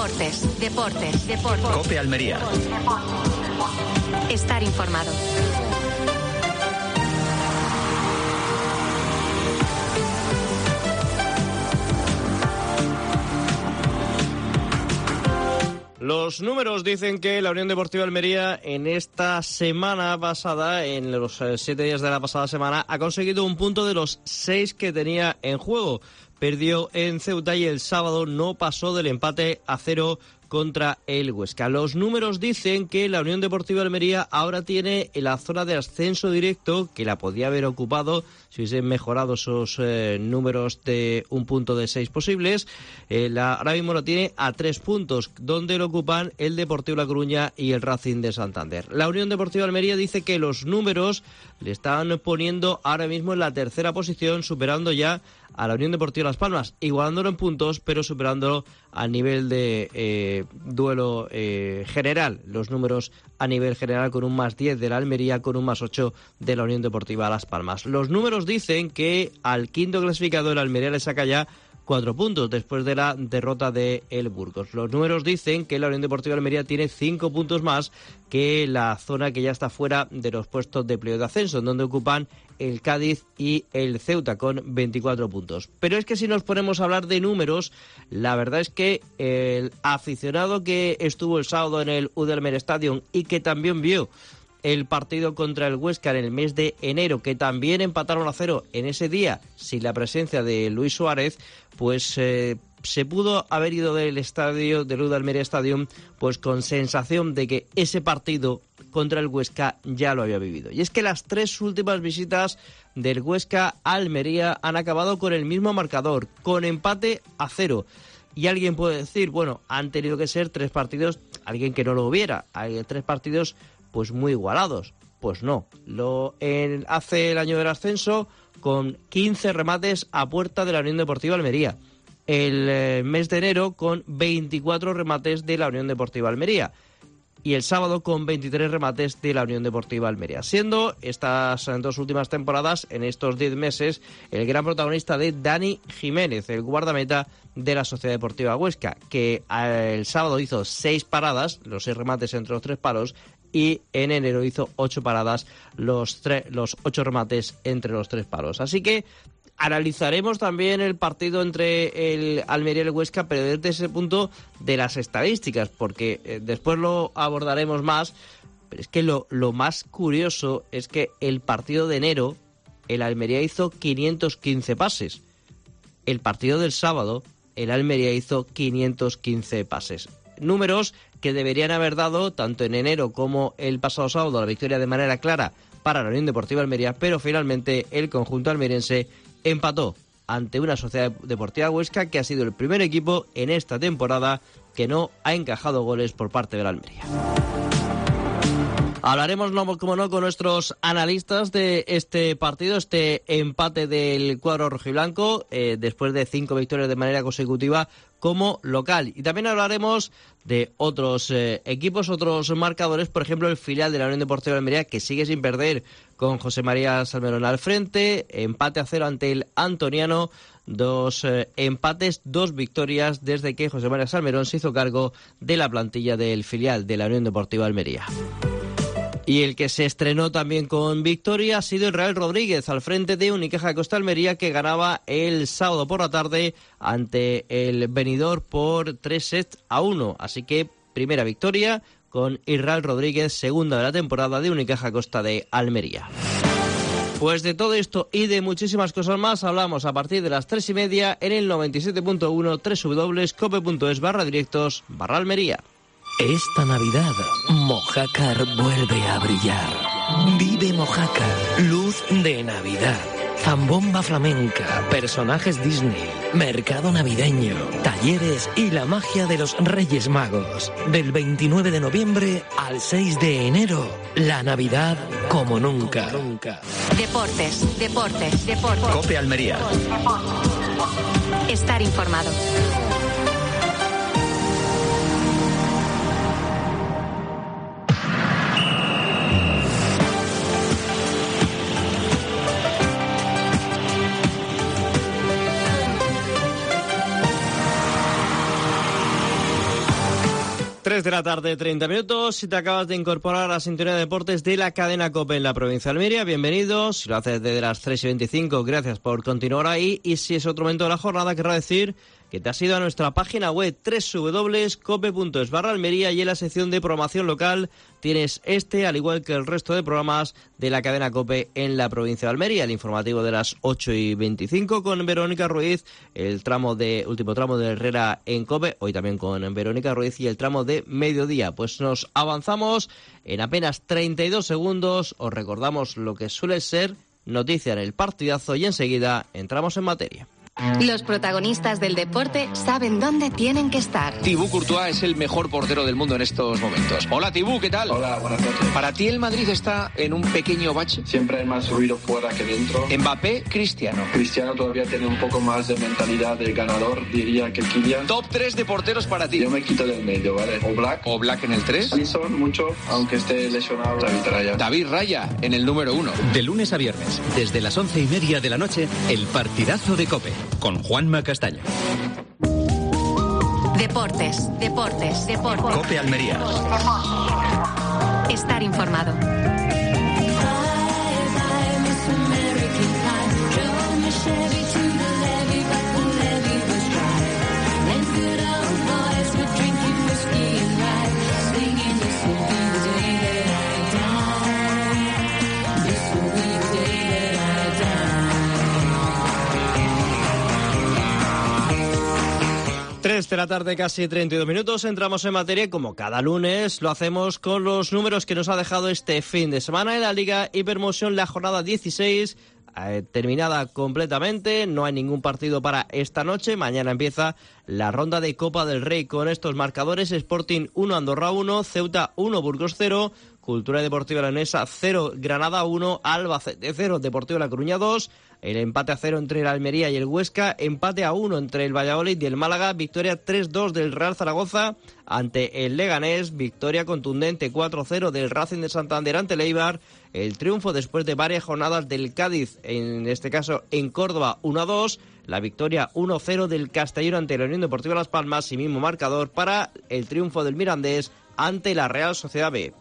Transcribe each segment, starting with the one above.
Deportes. COPE Almería. Estar informado. Los números dicen que la Unión Deportiva Almería en esta semana pasada, en los 7 días de la pasada semana, ha conseguido un punto de los 6 que tenía en juego. Perdió en Ceuta y el sábado no pasó del empate a 0 contra el Huesca. Los números dicen que la Unión Deportiva Almería ahora tiene la zona de ascenso directo, que la podía haber ocupado si hubiesen mejorado esos números de un punto de 6 posibles. Ahora mismo lo tiene a 3 puntos, donde lo ocupan el Deportivo La Coruña y el Racing de Santander. La Unión Deportiva Almería dice que los números le están poniendo ahora mismo en la tercera posición, superando ya a la Unión Deportiva Las Palmas, igualándolo en puntos, pero superándolo a nivel de duelo general. Los números a nivel general, con un más 10 de la Almería, con un más 8 de la Unión Deportiva Las Palmas. Los números dicen que al quinto clasificado, el Almería, le saca ya 4 puntos después de la derrota de el Burgos. Los números dicen que la Unión Deportiva Almería tiene 5 puntos más que la zona que ya está fuera de los puestos de playoff de ascenso, en donde ocupan el Cádiz y el Ceuta con 24 puntos. Pero es que si nos ponemos a hablar de números, la verdad es que el aficionado que estuvo el sábado en el Udalmer Stadium y que también vio el partido contra el Huesca en el mes de enero, que también empataron a 0 en ese día sin la presencia de Luis Suárez, pues se pudo haber ido del estadio, del Udalmería Stadium, pues con sensación de que ese partido contra el Huesca ya lo había vivido. Y es que las 3 últimas visitas del Huesca a Almería han acabado con el mismo marcador, con empate a 0. Y alguien puede decir, bueno, han tenido que ser 3 partidos, alguien que no lo hubiera, hay 3 partidos pues muy igualados. Pues no, hace el año del ascenso con 15 remates a puerta de la Unión Deportiva Almería. El mes de enero con 24 remates de la Unión Deportiva Almería. Y el sábado con 23 remates de la Unión Deportiva Almería. Siendo estas 2 últimas temporadas, en estos 10 meses, el gran protagonista de Dani Jiménez, el guardameta de la Sociedad Deportiva Huesca, que el sábado hizo 6 paradas, los 6 remates entre los 3 palos, y en enero hizo 8 paradas, los 8 remates entre los 3 palos. Así que analizaremos también el partido entre el Almería y el Huesca, pero desde ese punto de las estadísticas, porque después lo abordaremos más. Pero es que lo más curioso es que el partido de enero, el Almería hizo 515 pases. El partido del sábado, el Almería hizo 515 pases. Números que deberían haber dado, tanto en enero como el pasado sábado, la victoria de manera clara para la Unión Deportiva Almería, pero finalmente el conjunto almeriense empató ante una Sociedad Deportiva Huesca que ha sido el primer equipo en esta temporada que no ha encajado goles por parte de la Almería. Hablaremos, como no, con nuestros analistas de este partido, este empate del cuadro rojiblanco, después de 5 victorias de manera consecutiva como local. Y también hablaremos de otros equipos, otros marcadores, por ejemplo el filial de la Unión Deportiva de Almería, que sigue sin perder, con José María Salmerón al frente, empate a 0 ante el Antoniano, 2 empates, 2 victorias desde que José María Salmerón se hizo cargo de la plantilla del filial de la Unión Deportiva de Almería. Y el que se estrenó también con victoria ha sido Israel Rodríguez, al frente de Unicaja Costa Almería, que ganaba el sábado por la tarde ante el Benidorm por 3-1. Así que primera victoria con Israel Rodríguez, segunda de la temporada de Unicaja Costa de Almería. Pues de todo esto y de muchísimas cosas más hablamos a partir de las 3:30 en el 97.1 www.cope.es/directos/Almería. Esta Navidad, Mojácar vuelve a brillar. Vive Mojácar, luz de Navidad. Zambomba flamenca, personajes Disney, mercado navideño, talleres y la magia de los Reyes Magos. Del 29 de noviembre al 6 de enero, la Navidad como nunca. Deportes. COPE Almería. Estar informado. 3 de la tarde, 30 minutos. Si te acabas de incorporar a la sintonía de deportes de la cadena COPE en la provincia de Almería, bienvenidos. Si lo haces desde las 3:25, gracias por continuar ahí. Y si es otro momento de la jornada, querrá decir que te has ido a nuestra página web www.cope.es/Almería y en la sección de programación local tienes al igual que el resto de programas de la cadena COPE en la provincia de Almería. El informativo de las 8:25 con Verónica Ruiz, el último tramo de Herrera en COPE, hoy también con Verónica Ruiz, y el tramo de mediodía. Pues nos avanzamos en apenas 32 segundos, os recordamos lo que suele ser noticia en el partidazo y enseguida entramos en materia. Los protagonistas del deporte saben dónde tienen que estar. Thibaut Courtois es el mejor portero del mundo en estos momentos. Hola Thibaut, ¿qué tal? Hola, buenas noches. ¿Para ti el Madrid está en un pequeño bache? Siempre hay más ruido fuera que dentro. Mbappé, Cristiano. Cristiano todavía tiene un poco más de mentalidad de ganador, diría que Kylian. Top 3 de porteros para ti. Yo me quito del medio, ¿vale? Oblak en el 3. Alisson mucho, aunque esté lesionado. David Raya en el número 1. De lunes a viernes, desde las 11:30 de la noche, el partidazo de COPE, con Juanma Castaño. Deportes. COPE Almería. Estar informado. De la tarde, casi 32 minutos, entramos en materia y como cada lunes lo hacemos con los números que nos ha dejado este fin de semana en la Liga Hipermotion, la jornada 16, terminada completamente, no hay ningún partido para esta noche, mañana empieza la ronda de Copa del Rey con estos marcadores: Sporting 1, Andorra 1, Ceuta 1, Burgos 0, Cultura Deportiva Leonesa 0, Granada 1, Albacete 0, Deportivo La Coruña 2, el empate a 0 entre el Almería y el Huesca, empate a 1 entre el Valladolid y el Málaga, victoria 3-2 del Real Zaragoza ante el Leganés, victoria contundente 4-0 del Racing de Santander ante el Eibar, el triunfo después de varias jornadas del Cádiz, en este caso en Córdoba 1-2, la victoria 1-0 del Castellón ante la Unión Deportiva Las Palmas y mismo marcador para el triunfo del Mirandés ante la Real Sociedad B.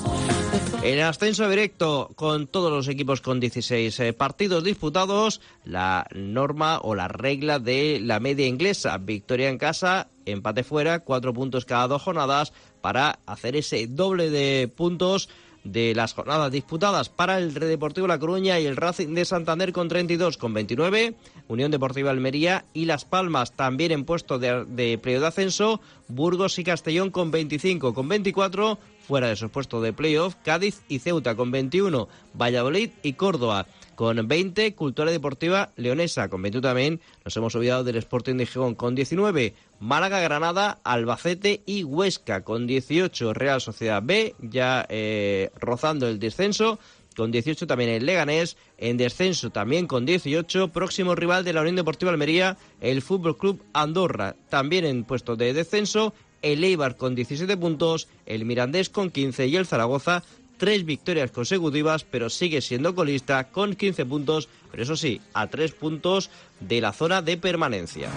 En ascenso directo, con todos los equipos con 16 partidos disputados, la norma o la regla de la media inglesa: victoria en casa, empate fuera, 4 puntos cada 2 jornadas para hacer ese doble de puntos de las jornadas disputadas para el Deportivo La Coruña y el Racing de Santander con 32, con 29, Unión Deportiva Almería y Las Palmas también en puesto de playoff de ascenso, Burgos y Castellón con 25, con 24, fuera de esos puestos de playoff, Cádiz y Ceuta con 21, Valladolid y Córdoba con 20, Cultura Deportiva Leonesa con 21 también, nos hemos olvidado del Sporting de Gijón con 19, Málaga, Granada, Albacete y Huesca con 18, Real Sociedad B ya rozando el descenso, con 18 también el Leganés, en descenso también con 18, próximo rival de la Unión Deportiva Almería, el Fútbol Club Andorra, también en puesto de descenso, el Eibar con 17 puntos, el Mirandés con 15 y el Zaragoza 3 victorias consecutivas, pero sigue siendo colista con 15 puntos, pero eso sí, a 3 puntos de la zona de permanencia.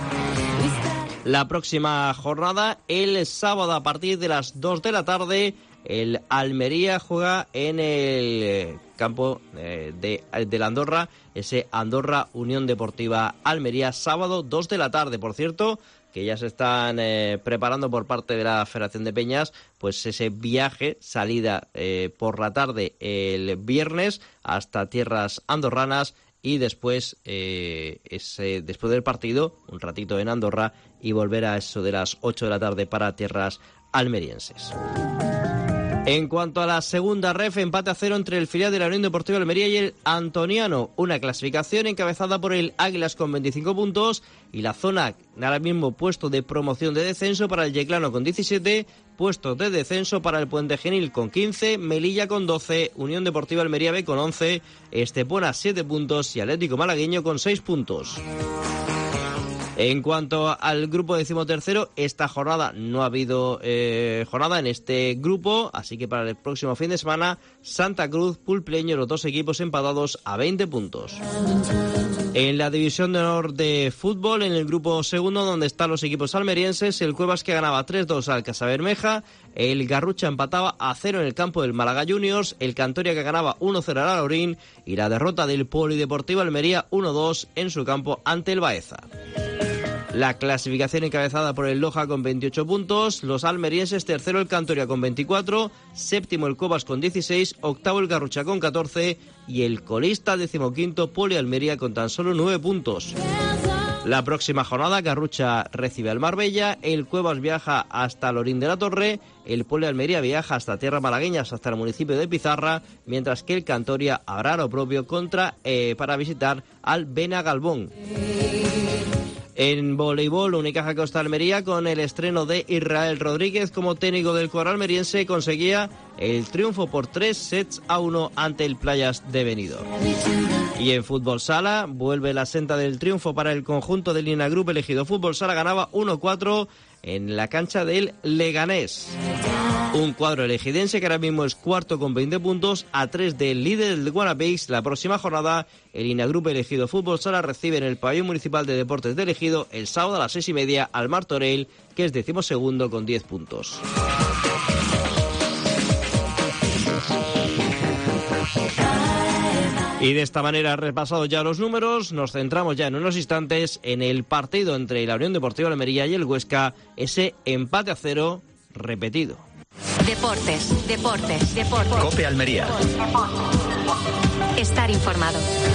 La próxima jornada, el sábado a partir de las 2 de la tarde, el Almería juega en el campo de la Andorra, ese Andorra Unión Deportiva Almería, sábado 2 de la tarde, por cierto, que ya se están preparando por parte de la Federación de Peñas, pues ese viaje, salida por la tarde el viernes hasta tierras andorranas y después después del partido, un ratito en Andorra y volver a eso de las 8 de la tarde para tierras almerienses. En cuanto a la segunda ref, empate a 0 entre el filial de la Unión Deportiva Almería y el Antoniano. Una clasificación encabezada por el Águilas con 25 puntos y la zona, ahora mismo puesto de promoción de descenso para el Yeclano con 17, puestos de descenso para el Puente Genil con 15, Melilla con 12, Unión Deportiva Almería B con 11, Estepona 7 puntos y Atlético Malagueño con 6 puntos. En cuanto al grupo 13º, esta jornada no ha habido jornada en este grupo, así que para el próximo fin de semana, Santa Cruz, Pulpleño, los dos equipos empatados a 20 puntos. En la división de honor de fútbol, en el grupo segundo, donde están los equipos almerienses, el Cuevas que ganaba 3-2 al Casabermeja, el Garrucha empataba a 0 en el campo del Málaga Juniors, el Cantoria que ganaba 1-0 al Alaurín y la derrota del Polideportivo Almería 1-2 en su campo ante el Baeza. La clasificación encabezada por el Loja con 28 puntos, los almerienses, tercero el Cantoria con 24, séptimo el Cuevas con 16, octavo el Garrucha con 14 y el colista 15º Poli Almería con tan solo 9 puntos. La próxima jornada Garrucha recibe al Marbella, el Cuevas viaja hasta Lorín de la Torre, el Poli Almería viaja hasta Tierras Malagueñas, hasta el municipio de Pizarra, mientras que el Cantoria hará lo propio para visitar al Benagalbón. En voleibol, Unicaja Costa Almería, con el estreno de Israel Rodríguez como técnico del cuadro almeriense, conseguía el triunfo por 3-1 ante el Playas de Benidorm. Y en fútbol sala, vuelve la senda del triunfo para el conjunto del Lina Group. Elegido Fútbol Sala ganaba 1-4 en la cancha del Leganés. Un cuadro elegidense que ahora mismo es cuarto con 20 puntos, a 3 del líder del Guanapics. La próxima jornada, el Inagrup Elegido Fútbol Sala recibe en el Pabellón Municipal de Deportes de Elegido el sábado a las 6:30 al Martorell, que es 12º con 10 puntos. Y de esta manera, repasados ya los números, nos centramos ya en unos instantes en el partido entre la Unión Deportiva Almería y el Huesca, ese empate a 0 repetido. Deportes. COPE Almería. Estar informado.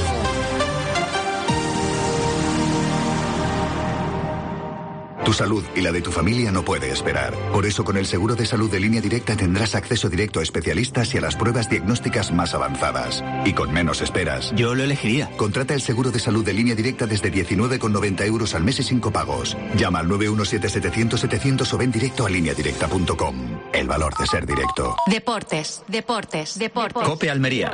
Tu salud y la de tu familia no puede esperar. Por eso, con el seguro de salud de Línea Directa tendrás acceso directo a especialistas y a las pruebas diagnósticas más avanzadas. Y con menos esperas. Yo lo elegiría. Contrata el seguro de salud de Línea Directa desde 19,90 € al mes y sin copagos. Llama al 917-700-700 o ven directo a lineadirecta.com. El valor de ser directo. Deportes. COPE Almería.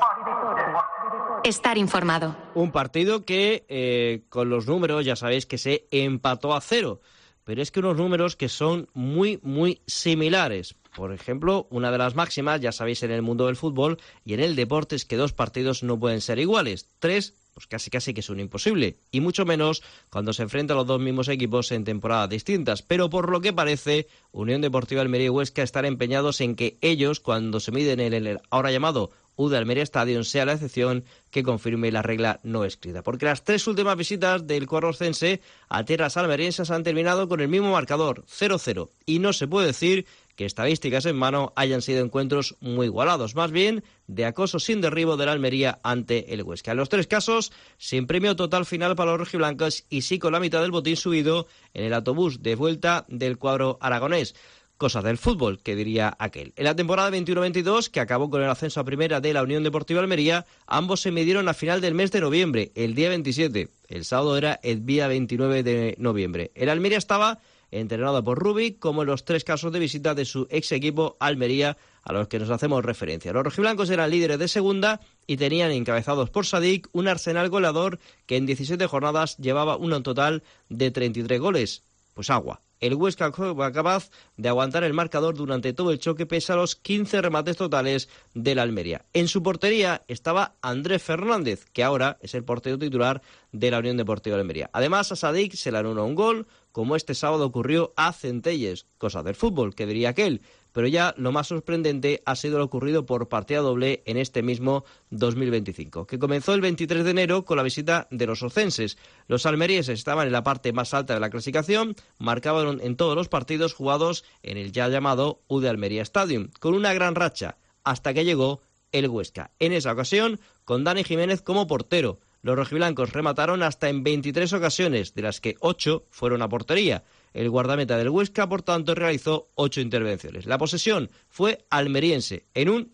Estar informado. Un partido que con los números ya sabéis que se empató a 0, pero es que unos números que son muy, muy similares. Por ejemplo, una de las máximas, ya sabéis, en el mundo del fútbol y en el deporte es que 2 partidos no pueden ser iguales. 3, pues casi que es un imposible. Y mucho menos cuando se enfrentan los 2 mismos equipos en temporadas distintas. Pero por lo que parece, Unión Deportiva Almería y Huesca están empeñados en que ellos, cuando se miden en el ahora llamado UD Almería Stadium, sea la excepción que confirme la regla no escrita. Porque las 3 últimas visitas del cuadro oscense a tierras almerienses han terminado con el mismo marcador, 0-0. Y no se puede decir que estadísticas en mano hayan sido encuentros muy igualados, más bien de acoso sin derribo de la Almería ante el Huesca. En los 3 casos, sin premio total final para los rojiblancos y sí con la mitad del botín subido en el autobús de vuelta del cuadro aragonés. Cosas del fútbol, que diría aquel. En la temporada 21-22, que acabó con el ascenso a primera de la Unión Deportiva Almería, ambos se midieron a final del mes de noviembre, el día 27. El sábado era el día 29 de noviembre. El Almería estaba entrenado por Rubik, como en los 3 casos de visita de su ex equipo Almería, a los que nos hacemos referencia. Los rojiblancos eran líderes de segunda y tenían encabezados por Sadik un arsenal goleador que en 17 jornadas llevaba un total de 33 goles. Pues agua. El Huesca fue capaz de aguantar el marcador durante todo el choque pese a los 15 remates totales de la Almería. En su portería estaba Andrés Fernández, que ahora es el portero titular de la Unión Deportiva de Almería. Además, a Sadik se le anuló un gol, como este sábado ocurrió a Centelles. Cosa del fútbol, que diría aquel. Pero ya lo más sorprendente ha sido lo ocurrido por partida doble en este mismo 2025, que comenzó el 23 de enero con la visita de los oscenses. Los almerienses estaban en la parte más alta de la clasificación, marcaban en todos los partidos jugados en el ya llamado UD Almería Stadium, con una gran racha, hasta que llegó el Huesca. En esa ocasión, con Dani Jiménez como portero. Los rojiblancos remataron hasta en 23 ocasiones, de las que 8 fueron a portería. El guardameta del Huesca, por tanto, realizó 8 intervenciones. La posesión fue almeriense, en un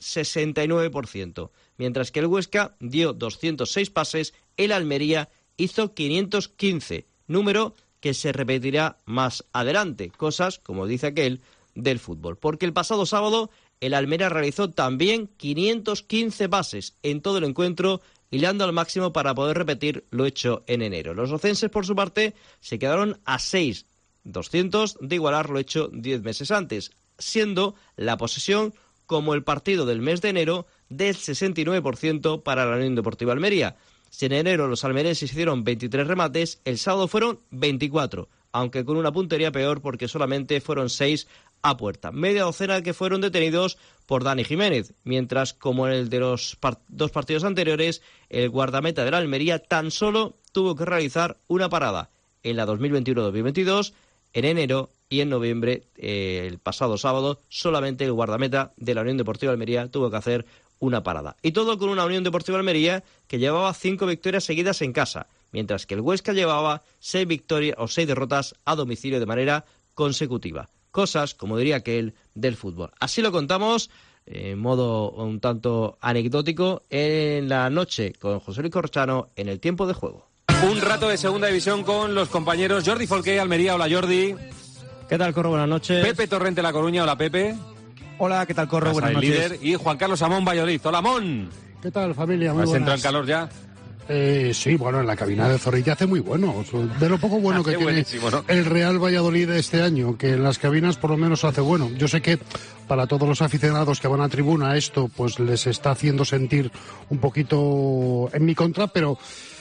69%. Mientras que el Huesca dio 206 pases, el Almería hizo 515, número que se repetirá más adelante. Cosas, como dice aquel, del fútbol. Porque el pasado sábado, el Almería realizó también 515 pases en todo el encuentro, hilando al máximo para poder repetir lo hecho en enero. Los oscenses, por su parte, se quedaron a 200 de igualar lo hecho 10 meses antes, siendo la posesión, como el partido del mes de enero, del 69% para la Unión Deportiva Almería. Si en enero los almerienses hicieron 23 remates, el sábado fueron 24, aunque con una puntería peor porque solamente fueron 6 a puerta. Media docena que fueron detenidos por Dani Jiménez, mientras como en el de los dos partidos anteriores, el guardameta de la Almería tan solo tuvo que realizar una parada. En la 2021-2022, en enero y en noviembre, el pasado sábado, solamente el guardameta de la Unión Deportiva Almería tuvo que hacer una parada. Y todo con una Unión Deportiva Almería que llevaba 5 victorias seguidas en casa, mientras que el Huesca llevaba 6 victorias o 6 derrotas a domicilio de manera consecutiva. Cosas, como diría aquel, del fútbol. Así lo contamos en modo un tanto anecdótico en la noche con José Luis Corchano en el tiempo de juego. Un rato de segunda división con los compañeros Jordi Folqué, Almería. Hola, Jordi. ¿Qué tal, Corro? Buenas noches. Pepe Torrente, La Coruña. Hola, Pepe. Hola, ¿qué tal, Corro? Buenas noches. Líder. Y Juan Carlos Amón, Valladolid. Hola, Amón. ¿Qué tal, familia? Muy ¿Has buenas. entrado en calor ya? Sí, bueno, en la cabina de Zorrilla hace muy bueno. De lo poco bueno que tiene, ¿no?, el Real Valladolid este año, que en las cabinas por lo menos hace bueno. Yo sé que para todos los aficionados que van a tribuna esto pues les está haciendo sentir un poquito en mi contra, pero...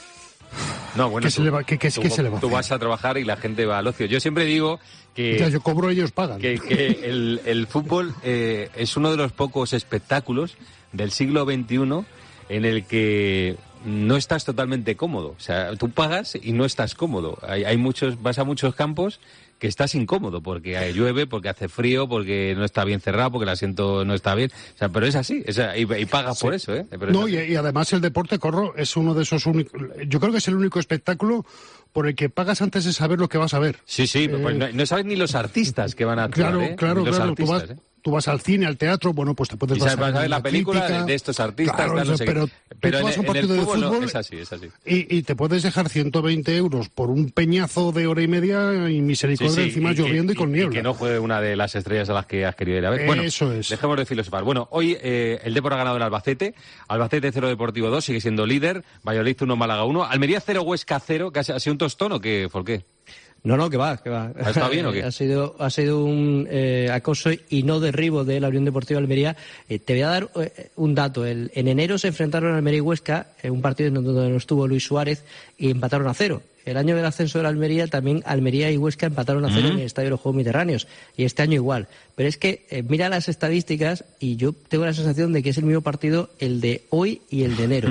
No, bueno, ¿Qué se le va a hacer? Tú vas a trabajar y la gente va al ocio. Yo siempre digo que... Ya, yo cobro, ellos pagan. Que el fútbol es uno de los pocos espectáculos del siglo XXI en el que no estás totalmente cómodo. O sea, tú pagas y no estás cómodo. Hay muchos, vas a muchos campos que estás incómodo porque llueve, porque hace frío, porque no está bien cerrado, porque el asiento no está bien. O sea, pero es así, y pagas por eso, ¿eh? Pero no, y además el deporte, Corro, es uno de esos únicos... Yo creo que es el único espectáculo por el que pagas antes de saber lo que vas a ver. Sí, pues no sabes ni los artistas que van a actuar, Claro. Artistas, tú vas al cine, al teatro, bueno, pues te puedes basar en ver la película de estos artistas. Claro, no sé pero tú vas a un partido de fútbol no, es así. Y te puedes dejar 120 euros por un peñazo de hora y media y misericordia encima lloviendo y con niebla. Y que no juegue una de las estrellas a las que has querido ir a ver. Bueno, eso es. Dejemos de filosofar. Bueno, hoy el Depor ha ganado en Albacete. Albacete 0, Deportivo 2, sigue siendo líder. Valladolid 1, Málaga 1. Almería 0, Huesca 0, que ha sido un tostón o qué, ¿por qué? No, que va. ¿Ha estado bien o qué? Ha sido un acoso y no derribo de la Unión Deportiva Almería. Te voy a dar un dato. En enero se enfrentaron Almería y Huesca, en un partido en donde no estuvo Luis Suárez, y empataron a 0. El año del ascenso de la Almería, también Almería y Huesca empataron a 0 en el Estadio de los Juegos Mediterráneos. Y este año igual. Pero es que mira las estadísticas y yo tengo la sensación de que es el mismo partido el de hoy y el de enero.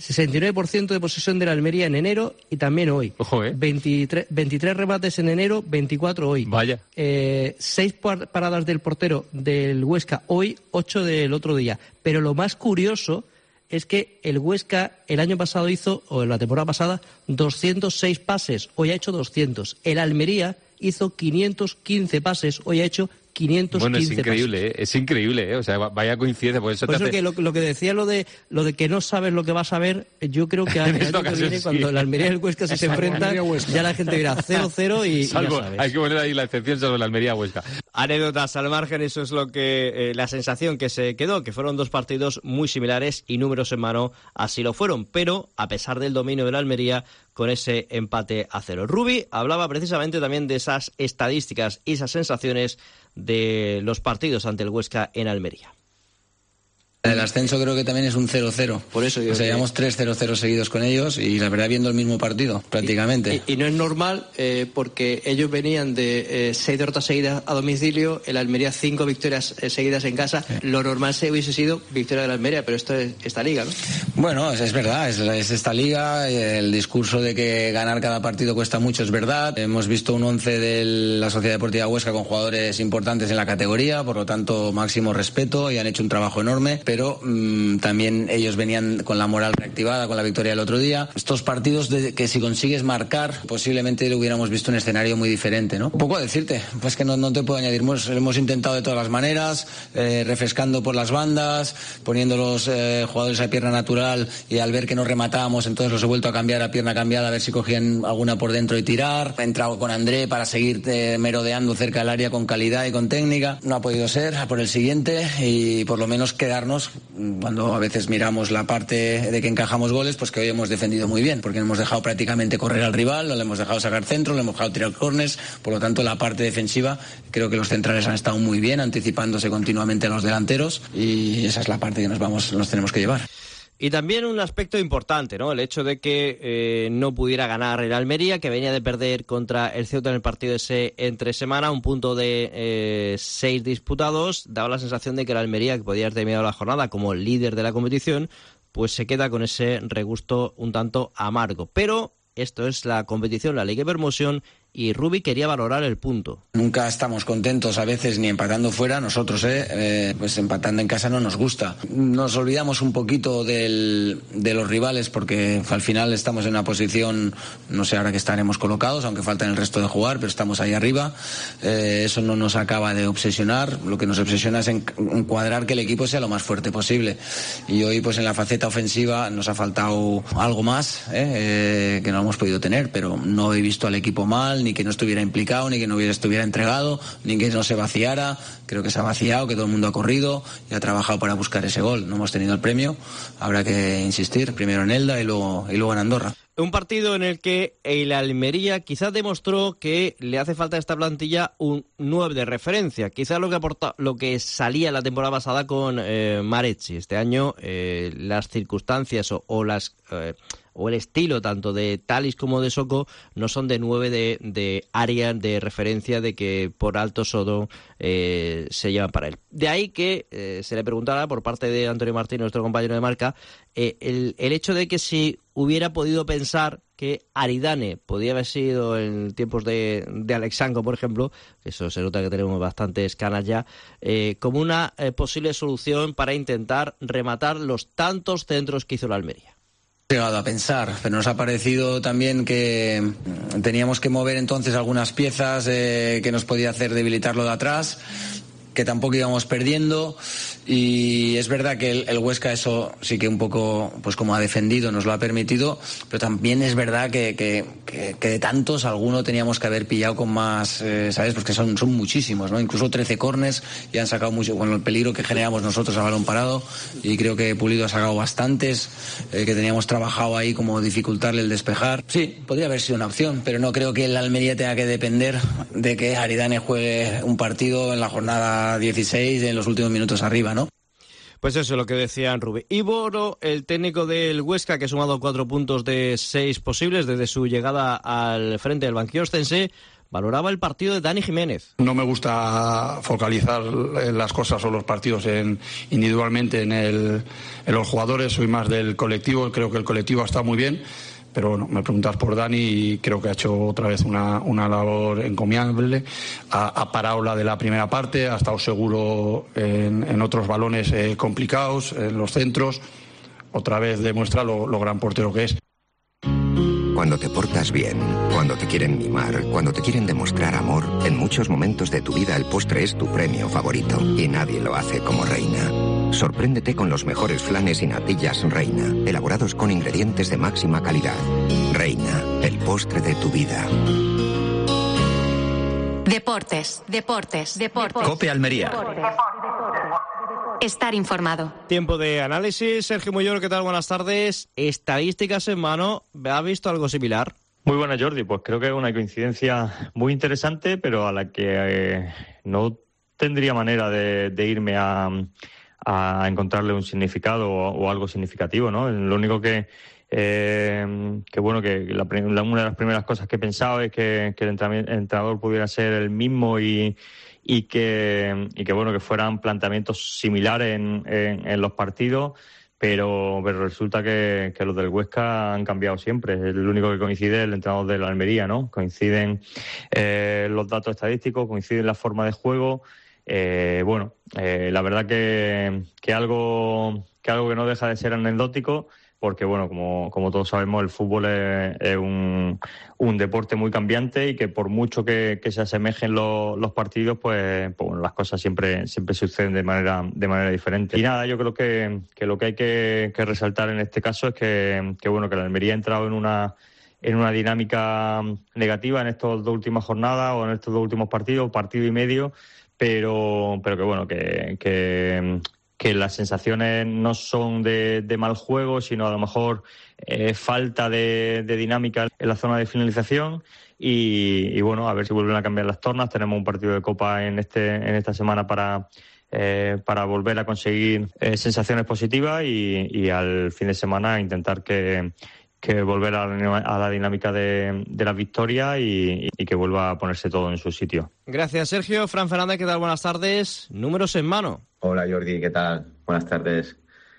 69% de posesión de la Almería en enero y también hoy. Ojo, 23 remates en enero, 24 hoy. Vaya. 6 paradas del portero del Huesca hoy, 8 del otro día. Pero lo más curioso es que el Huesca el año pasado hizo, o en la temporada pasada, 206 pases, hoy ha hecho 200. El Almería hizo 515 pases, hoy ha hecho 515 Bueno, es increíble, pases. Es increíble, o sea, vaya coincidencia. Por eso que lo que decía lo de que no sabes lo que vas a ver, yo creo que el año que viene, cuando el Almería y el Huesca se enfrentan, ya la gente dirá 0-0 y salvo, ya sabes. Hay que poner ahí la excepción sobre el Almería-Huesca. Anécdotas al margen, eso es lo que la sensación que se quedó, que fueron dos partidos muy similares y números en mano así lo fueron, pero a pesar del dominio de la Almería con ese empate a 0. Rubi hablaba precisamente también de esas estadísticas y esas sensaciones de los partidos ante el Huesca en Almería. El ascenso creo que también es un 0-0. Por eso o sea, llevamos 3 0-0 seguidos con ellos y la verdad viendo el mismo partido, prácticamente. Y no es normal porque ellos venían de 6 derrotas seguidas a domicilio, el Almería 5 victorias seguidas en casa. Lo normal se hubiese sido victoria de la Almería, pero esto es esta liga, ¿no? Bueno, es verdad, es esta liga. El discurso de que ganar cada partido cuesta mucho es verdad. Hemos visto un 11 de la Sociedad Deportiva Huesca con jugadores importantes en la categoría, por lo tanto máximo respeto y han hecho un trabajo enorme. Pero también ellos venían con la moral reactivada con la victoria del otro día. Estos partidos que si consigues marcar, posiblemente lo hubiéramos visto un escenario muy diferente, ¿no? Poco a decirte, pues que no te puedo añadir. Hemos intentado de todas las maneras, refrescando por las bandas, poniendo los jugadores a pierna natural y al ver que no rematábamos, entonces los he vuelto a cambiar a pierna cambiada a ver si cogían alguna por dentro y tirar. He entrado con André para seguir merodeando cerca del área con calidad y con técnica. No ha podido ser, a por el siguiente y por lo menos quedarnos. Cuando a veces miramos la parte de que encajamos goles, pues que hoy hemos defendido muy bien, porque hemos dejado prácticamente correr al rival, no le hemos dejado sacar centro, le hemos dejado tirar córners, por lo tanto la parte defensiva creo que los centrales han estado muy bien, anticipándose continuamente a los delanteros y esa es la parte que nos tenemos que llevar. Y también un aspecto importante, ¿no? El hecho de que no pudiera ganar el Almería, que venía de perder contra el Ceuta en el partido ese entre semana, un punto de 6 disputados, daba la sensación de que el Almería, que podía haber terminado la jornada como líder de la competición, pues se queda con ese regusto un tanto amargo. Pero esto es la competición, la Liga Promotion, y Rubi quería valorar el punto. Nunca estamos contentos a veces ni empatando fuera, nosotros pues empatando en casa no nos gusta. Nos olvidamos un poquito de los rivales porque al final estamos en una posición, no sé ahora que estaremos colocados, aunque falta el resto de jugar, pero estamos ahí arriba. Eso no nos acaba de obsesionar, lo que nos obsesiona es encuadrar que el equipo sea lo más fuerte posible. Y hoy pues en la faceta ofensiva nos ha faltado algo más que no hemos podido tener, pero no he visto al equipo mal, ni que no estuviera implicado, ni que no estuviera entregado, ni que no se vaciara. Creo que se ha vaciado, que todo el mundo ha corrido y ha trabajado para buscar ese gol. No hemos tenido el premio, habrá que insistir, primero en Elda y luego en Andorra. Un partido en el que el Almería quizás demostró que le hace falta a esta plantilla un 9 de referencia. Quizás lo que salía la temporada pasada con Marecci. Este año las circunstancias o el estilo tanto de Talis como de Soko no son de 9 de área de referencia, de que por alto solo se llevan para él. De ahí que se le preguntara por parte de Antonio Martín, nuestro compañero de marca, el hecho de que si hubiera podido pensar que Aridane podía haber sido en tiempos de Alexandro, por ejemplo, que eso se nota que tenemos bastantes canas ya, como una posible solución para intentar rematar los tantos centros que hizo la Almería. Llegado a pensar, pero nos ha parecido también que teníamos que mover entonces algunas piezas que nos podía hacer debilitarlo de atrás, que tampoco íbamos perdiendo, y es verdad que el Huesca eso sí que un poco, pues como ha defendido, nos lo ha permitido, pero también es verdad que de tantos alguno teníamos que haber pillado con más, ¿sabes? Porque son muchísimos, ¿no? Incluso 13 córners y han sacado mucho con el peligro que generamos nosotros a balón parado, y creo que Pulido ha sacado bastantes, que teníamos trabajado ahí como dificultarle el despejar. Sí, podría haber sido una opción, pero no creo que el Almería tenga que depender de que Aridane juegue un partido en la jornada 16 en los últimos minutos arriba, ¿no? Pues eso es lo que decían Rubí. Y Boro, el técnico del Huesca, que ha sumado 4 puntos de 6 posibles desde su llegada al frente del banquillo ostense, valoraba el partido de Dani Jiménez. No me gusta focalizar las cosas o los partidos individualmente en los jugadores, soy más del colectivo, creo que el colectivo ha estado muy bien. Pero bueno, me preguntas por Dani y creo que ha hecho otra vez una labor encomiable. Ha parado la de la primera parte, ha estado seguro en otros balones complicados, en los centros. Otra vez demuestra lo gran portero que es. Cuando te portas bien, cuando te quieren mimar, cuando te quieren demostrar amor, en muchos momentos de tu vida el postre es tu premio favorito y nadie lo hace como Reina. Sorpréndete con los mejores flanes y natillas Reina, elaborados con ingredientes de máxima calidad. Reina, el postre de tu vida. Deportes. COPE Almería. Estar informado. Tiempo de análisis. Sergio Molloro, ¿qué tal? Buenas tardes. Estadísticas en mano. ¿Ha visto algo similar? Muy buena, Jordi. Pues creo que es una coincidencia muy interesante, pero a la que no tendría manera de irme a encontrarle un significado o algo significativo, ¿no? Lo único que bueno, que una de las primeras cosas que he pensado es que el entrenador pudiera ser el mismo y que bueno, que fueran planteamientos similares en los partidos, pero resulta que los del Huesca han cambiado siempre. El único que coincide es el entrenador de la Almería, ¿no? Coinciden los datos estadísticos, coinciden la forma de juego. La verdad que algo que no deja de ser anecdótico, porque bueno, como todos sabemos, el fútbol es un deporte muy cambiante y que por mucho que se asemejen los partidos, pues bueno, las cosas siempre suceden de manera diferente. Y nada, yo creo que lo que hay que resaltar en este caso es que bueno, que la Almería ha entrado en una dinámica negativa en estas 2 últimas jornadas o en estos 2 últimos partidos, partido y medio, pero que bueno, que las sensaciones no son de mal juego, sino a lo mejor falta de dinámica en la zona de finalización y bueno, a ver si vuelven a cambiar las tornas. Tenemos un partido de Copa en esta semana para para volver a conseguir sensaciones positivas y al fin de semana intentar que volver a la dinámica de la victoria y que vuelva a ponerse todo en su sitio. Gracias, Sergio. Fran Fernández, ¿qué tal? Buenas tardes. Números en mano. Hola, Jordi, ¿qué tal? Buenas tardes.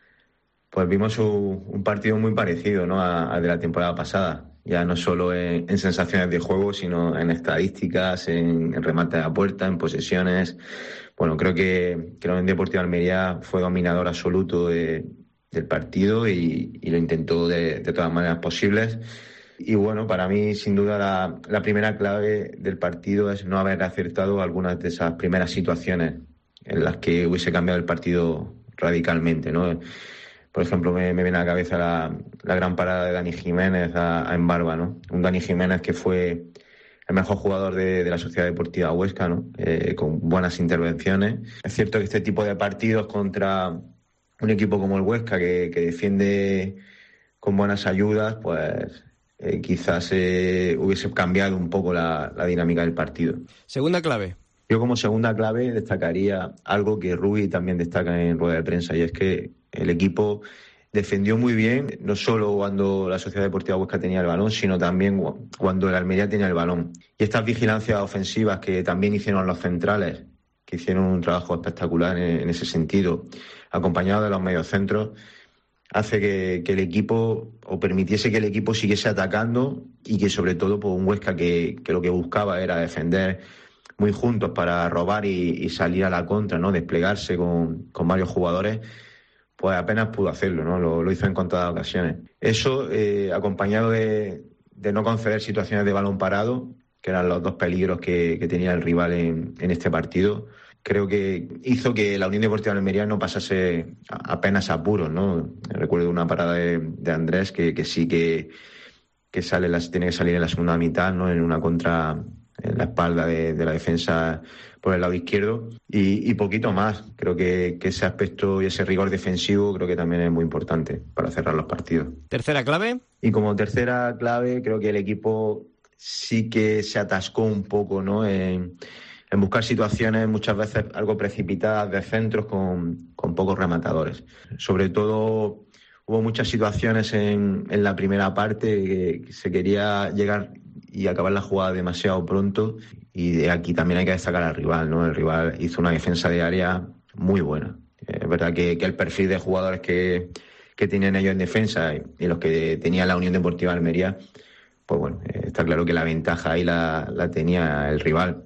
Pues vimos un partido muy parecido, ¿no?, al de la temporada pasada. Ya no solo en sensaciones de juego, sino en estadísticas, en remate a puerta, en posesiones. Bueno, creo que la Unión Deportiva Almería fue dominador absoluto del partido y lo intentó de todas maneras posibles. Y bueno, para mí, sin duda, la primera clave del partido es no haber acertado algunas de esas primeras situaciones en las que hubiese cambiado el partido radicalmente, ¿no? Por ejemplo, me viene a la cabeza la gran parada de Dani Jiménez a Embarba, ¿no? Un Dani Jiménez que fue el mejor jugador de la Sociedad Deportiva Huesca, ¿no? Con buenas intervenciones. Es cierto que este tipo de partidos contra un equipo como el Huesca, que defiende con buenas ayudas, pues quizás hubiese cambiado un poco la dinámica del partido. Segunda clave. Yo como segunda clave destacaría algo que Rubi también destaca en rueda de prensa, y es que el equipo defendió muy bien, no solo cuando la Sociedad Deportiva Huesca tenía el balón, sino también cuando el Almería tenía el balón. Y estas vigilancias ofensivas que también hicieron los centrales, que hicieron un trabajo espectacular en ese sentido, acompañado de los mediocentros, hace que el equipo, o permitiese que el equipo siguiese atacando, y que sobre todo pues, un Huesca que lo que buscaba era defender muy juntos para robar y salir a la contra, ¿no? Desplegarse con varios jugadores, pues apenas pudo hacerlo, ¿no? Lo hizo en contadas ocasiones. Eso, acompañado de no conceder situaciones de balón parado, que eran los dos peligros que tenía el rival en este partido, creo que hizo que la Unión Deportiva Almería no pasase apenas apuros, ¿no? Recuerdo una parada de Andrés que sí que tiene que salir en la segunda mitad, ¿no? En una contra en la espalda de la defensa por el lado izquierdo y poquito más. Creo que ese aspecto y ese rigor defensivo creo que también es muy importante para cerrar los partidos. ¿Tercera clave? Y como tercera clave creo que el equipo sí que se atascó un poco, ¿no? En buscar situaciones muchas veces algo precipitadas de centros con pocos rematadores. Sobre todo hubo muchas situaciones en la primera parte que se quería llegar y acabar la jugada demasiado pronto, y de aquí también hay que destacar al rival, ¿no? El rival hizo una defensa de área muy buena. Es verdad que el perfil de jugadores que tenían ellos en defensa y los que tenía la Unión Deportiva Almería, pues bueno, está claro que la ventaja ahí la tenía el rival.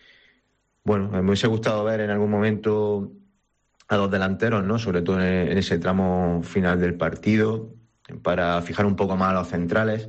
Bueno, me hubiese gustado ver en algún momento a los delanteros, ¿no? Sobre todo en ese tramo final del partido, para fijar un poco más a los centrales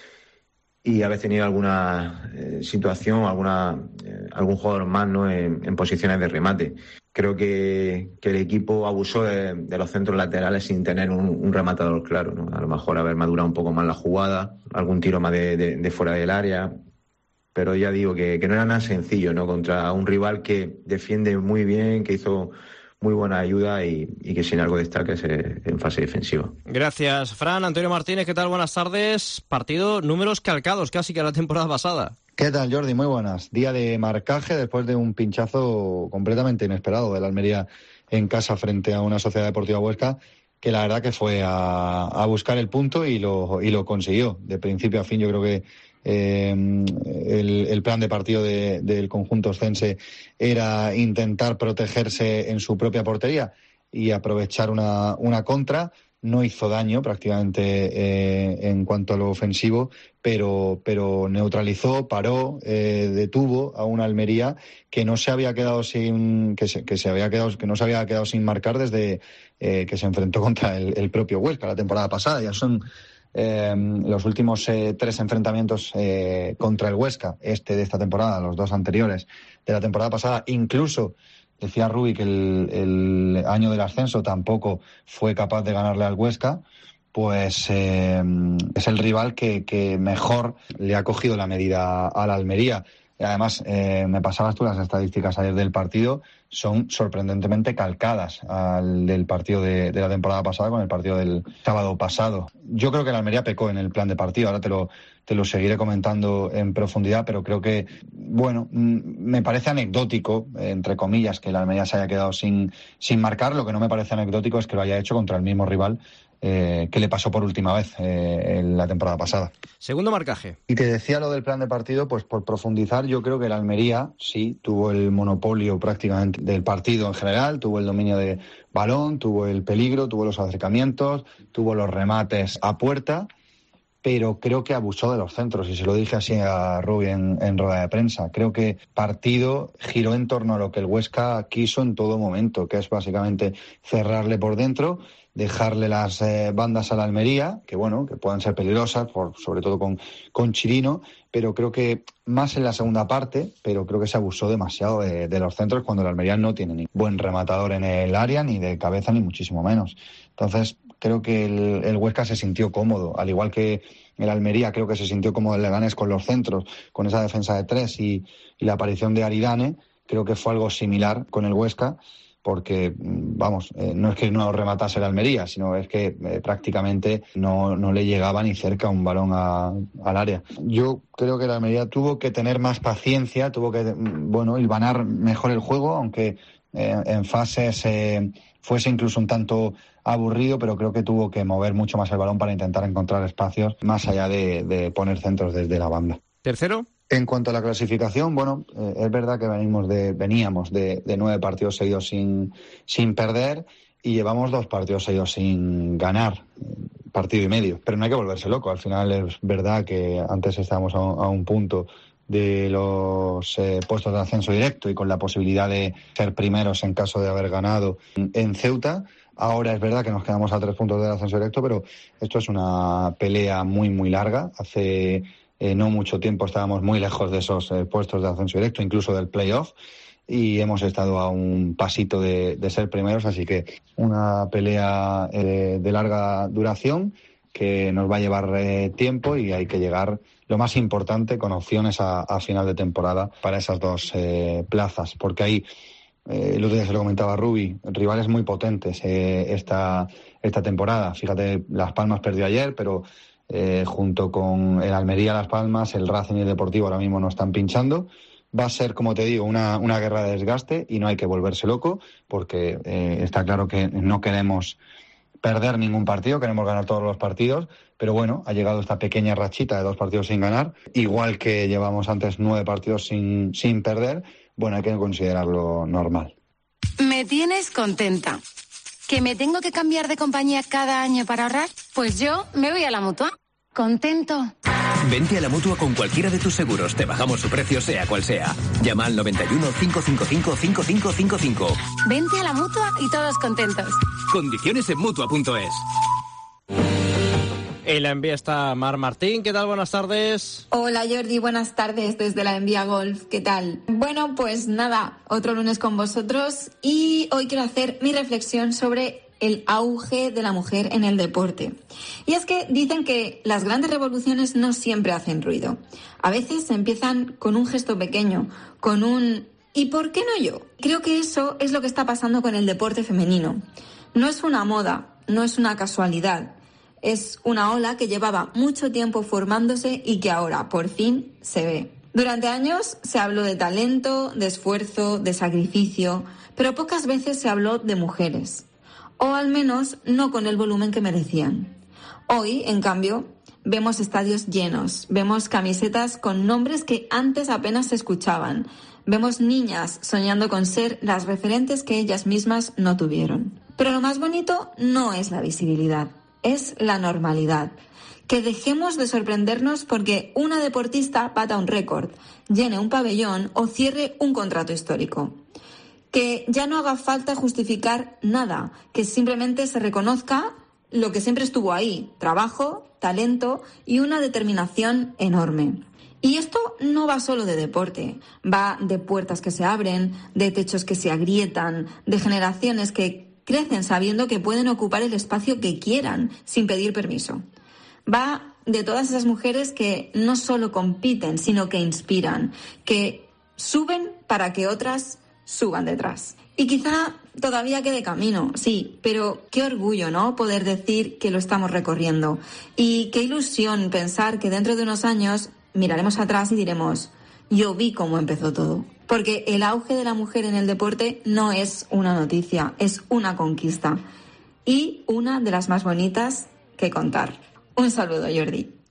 y haber tenido alguna situación, algún jugador más, ¿no? en posiciones de remate. Creo que el equipo abusó de los centros laterales sin tener un rematador claro, ¿no? A lo mejor haber madurado un poco más la jugada, algún tiro más de fuera del área, pero ya digo que no era nada sencillo, ¿no? Contra un rival que defiende muy bien, que hizo muy buena ayuda y que sin algo destaques en fase defensiva. Gracias, Fran. Antonio Martínez, ¿qué tal? Buenas tardes. Partido, números calcados casi que a la temporada pasada. ¿Qué tal, Jordi? Muy buenas. Día de marcaje después de un pinchazo completamente inesperado del Almería en casa frente a una Sociedad Deportiva Huesca, que la verdad que fue a buscar el punto y lo consiguió. De principio a fin yo creo que el plan de partido del conjunto oscense era intentar protegerse en su propia portería y aprovechar una contra. No hizo daño prácticamente en cuanto a lo ofensivo, pero neutralizó, paró, detuvo a una Almería que no se había quedado sin marcar desde que se enfrentó contra el propio Huesca la temporada pasada. Ya son los últimos 3 enfrentamientos contra el Huesca, de esta temporada, los 2 anteriores de la temporada pasada. Incluso decía Rubi que el año del ascenso tampoco fue capaz de ganarle al Huesca. Pues es el rival que mejor le ha cogido la medida a la Almería. Y además, me pasabas tú las estadísticas ayer del partido, son sorprendentemente calcadas al del partido de la temporada pasada con el partido del sábado pasado. Yo creo que el Almería pecó en el plan de partido, ahora te lo seguiré comentando en profundidad, pero creo que, bueno, me parece anecdótico, entre comillas, que el Almería se haya quedado sin marcar. Lo que no me parece anecdótico es que lo haya hecho contra el mismo rival que le pasó por última vez en la temporada pasada. Segundo marcaje. Y te decía lo del plan de partido, pues por profundizar, yo creo que el Almería sí tuvo el monopolio prácticamente del partido en general, tuvo el dominio de balón, tuvo el peligro, tuvo los acercamientos, tuvo los remates a puerta, pero creo que abusó de los centros, y se lo dije así a Rubí en rueda de prensa. Creo que partido giró en torno a lo que el Huesca quiso en todo momento, que es básicamente cerrarle por dentro, dejarle las bandas a la Almería, que bueno, que puedan ser peligrosas, sobre todo con Chirino, pero creo que más en la segunda parte, pero creo que se abusó demasiado de los centros cuando el Almería no tiene ni buen rematador en el área, ni de cabeza, ni muchísimo menos. Entonces, creo que el Huesca se sintió cómodo, al igual que el Almería creo que se sintió cómodo el Leganés con los centros, con esa defensa de tres y la aparición de Aridane. Creo que fue algo similar con el Huesca, porque, vamos, no es que no rematase el Almería, sino es que prácticamente no le llegaba ni cerca un balón al área. Yo creo que el Almería tuvo que tener más paciencia, tuvo que, hilvanar mejor el juego, aunque en fases fuese incluso un tanto aburrido, pero creo que tuvo que mover mucho más el balón para intentar encontrar espacios más allá de poner centros desde la banda. ¿Tercero? En cuanto a la clasificación, es verdad que veníamos de 9 partidos seguidos sin perder y llevamos 2 partidos seguidos sin ganar, partido y medio. Pero no hay que volverse loco. Al final es verdad que antes estábamos a un punto de los puestos de ascenso directo y con la posibilidad de ser primeros en caso de haber ganado en Ceuta. Ahora es verdad que nos quedamos a 3 puntos del ascenso directo, pero esto es una pelea muy, muy larga. Hace no mucho tiempo estábamos muy lejos de esos puestos de ascenso directo, incluso del playoff, y hemos estado a un pasito de ser primeros, así que una pelea de larga duración que nos va a llevar tiempo, y hay que llegar, lo más importante, con opciones a final de temporada para esas 2 plazas, porque hay, el otro día se lo comentaba a Rubí, rivales muy potentes esta temporada. Fíjate, Las Palmas perdió ayer, pero junto con el Almería, Las Palmas, el Racing y el Deportivo ahora mismo no están pinchando. Va a ser, como te digo, una guerra de desgaste, y no hay que volverse loco, porque está claro que no queremos perder ningún partido, queremos ganar todos los partidos, pero bueno, ha llegado esta pequeña rachita de 2 partidos sin ganar, igual que llevamos antes 9 partidos sin perder. Bueno, hay que considerarlo normal. Me tienes contenta. ¿Que me tengo que cambiar de compañía cada año para ahorrar? Pues yo me voy a la Mutua. Contento. Vente a la Mutua con cualquiera de tus seguros. Te bajamos su precio, sea cual sea. Llama al 91 555 5555. Vente a la Mutua y todos contentos. Condiciones en Mutua.es. En la Envía está Mar Martín. ¿Qué tal? Buenas tardes. Hola Jordi, buenas tardes desde la Envía Golf. ¿Qué tal? Bueno, pues nada, otro lunes con vosotros, y hoy quiero hacer mi reflexión sobre el auge de la mujer en el deporte. Y es que dicen que las grandes revoluciones no siempre hacen ruido. A veces empiezan con un gesto pequeño, con un ¿y por qué no yo? Creo que eso es lo que está pasando con el deporte femenino. No es una moda, no es una casualidad. Es una ola que llevaba mucho tiempo formándose y que ahora, por fin, se ve. Durante años se habló de talento, de esfuerzo, de sacrificio, pero pocas veces se habló de mujeres. O al menos no con el volumen que merecían. Hoy, en cambio, vemos estadios llenos, vemos camisetas con nombres que antes apenas se escuchaban, vemos niñas soñando con ser las referentes que ellas mismas no tuvieron. Pero lo más bonito no es la visibilidad. Es la normalidad. Que dejemos de sorprendernos porque una deportista bata un récord, llene un pabellón o cierre un contrato histórico. Que ya no haga falta justificar nada, que simplemente se reconozca lo que siempre estuvo ahí: trabajo, talento y una determinación enorme. Y esto no va solo de deporte, va de puertas que se abren, de techos que se agrietan, de generaciones que crecen sabiendo que pueden ocupar el espacio que quieran, sin pedir permiso. Va de todas esas mujeres que no solo compiten, sino que inspiran, que suben para que otras suban detrás. Y quizá todavía quede camino, sí, pero qué orgullo, ¿no?, poder decir que lo estamos recorriendo. Y qué ilusión pensar que dentro de unos años miraremos atrás y diremos, yo vi cómo empezó todo. Porque el auge de la mujer en el deporte no es una noticia, es una conquista. Y una de las más bonitas que contar. Un saludo, Jordi.